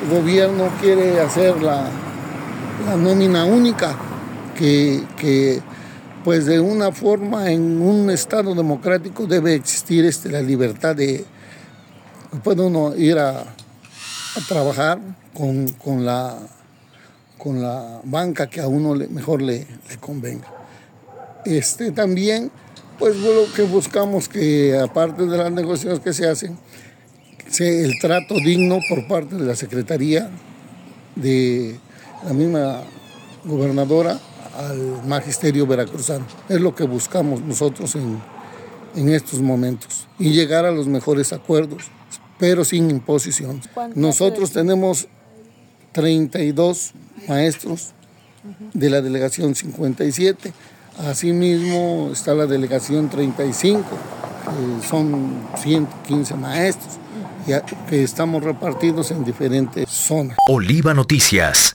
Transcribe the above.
gobierno quiere hacer la nómina única, que pues de una forma en un Estado democrático debe existir la libertad de puede uno ir a trabajar con la banca que a uno mejor le convenga. También, pues lo que buscamos que aparte de las negociaciones que se hacen, sea el trato digno por parte de la Secretaría, de la misma gobernadora al magisterio veracruzano. Es lo que buscamos nosotros en estos momentos y llegar a los mejores acuerdos, pero sin imposición. Nosotros tenemos 32 maestros de la delegación 57. Asimismo está la delegación 35, que son 115 maestros, que estamos repartidos en diferentes zonas. Oliva Noticias.